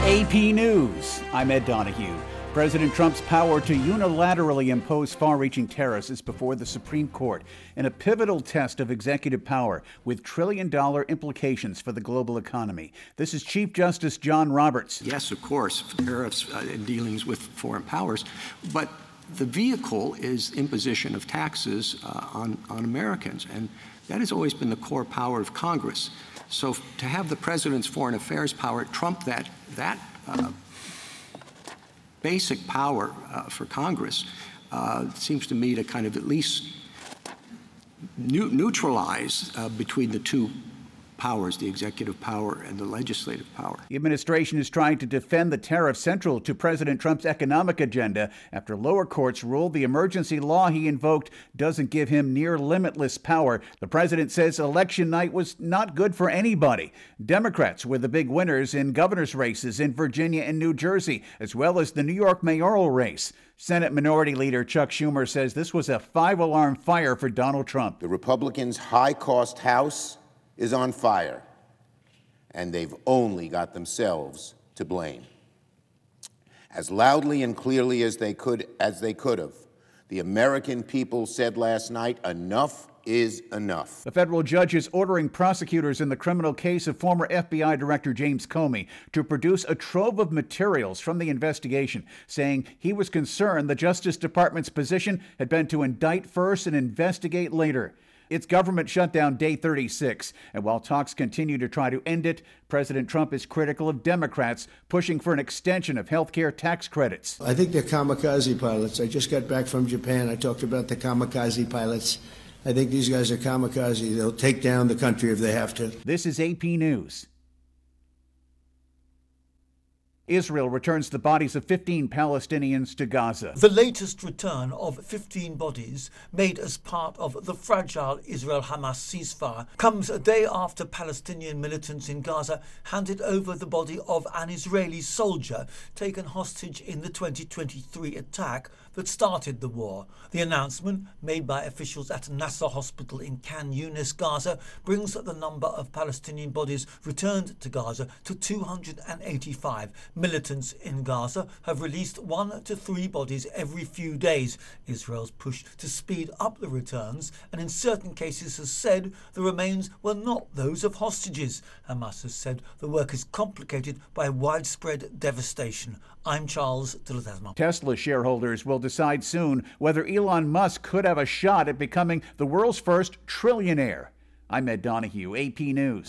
AP News, I'm Ed Donahue. President Trump's power to unilaterally impose far-reaching tariffs is before the Supreme Court in a pivotal test of executive power with trillion-dollar implications for the global economy. This is Chief Justice John Roberts. Yes, of course, tariffs in dealings with foreign powers, but the vehicle is imposition of taxes on Americans, and that has always been the core power of Congress. So to have the president's foreign affairs power trump that basic power for Congress seems to me to kind of at least neutralize between the two powers, the executive power and the legislative power. The administration is trying to defend the tariff central to President Trump's economic agenda after lower courts ruled the emergency law he invoked doesn't give him near limitless power. The president says election night was not good for anybody. Democrats were the big winners in governor's races in Virginia and New Jersey, as well as the New York mayoral race. Senate Minority Leader Chuck Schumer says this was a five-alarm fire for Donald Trump. The Republicans' high-cost House is on fire, and they've only got themselves to blame. As loudly and clearly as they could have, the American people said last night, enough is enough. The federal judge is ordering prosecutors in the criminal case of former FBI Director James Comey to produce a trove of materials from the investigation, saying he was concerned the Justice Department's position had been to indict first and investigate later. It's government shutdown day 36, and while talks continue to try to end it, President Trump is critical of Democrats pushing for an extension of health care tax credits. I think they're kamikaze pilots. I just got back from Japan. I talked about the kamikaze pilots. I think these guys are kamikaze. They'll take down the country if they have to. This is AP News. Israel returns the bodies of 15 Palestinians to Gaza. The latest return of 15 bodies made as part of the fragile Israel-Hamas ceasefire comes a day after Palestinian militants in Gaza handed over the body of an Israeli soldier taken hostage in the 2023 attack that started the war. The announcement, made by officials at Nasser Hospital in Khan Yunis, Gaza, brings the number of Palestinian bodies returned to Gaza to 285. Militants in Gaza have released 1 to 3 bodies every few days. Israel's push to speed up the returns and in certain cases has said the remains were not those of hostages. Hamas has said the work is complicated by widespread devastation. I'm Charles de Ledesma. Tesla shareholders will decide soon whether Elon Musk could have a shot at becoming the world's first trillionaire. I'm Ed Donahue, AP News.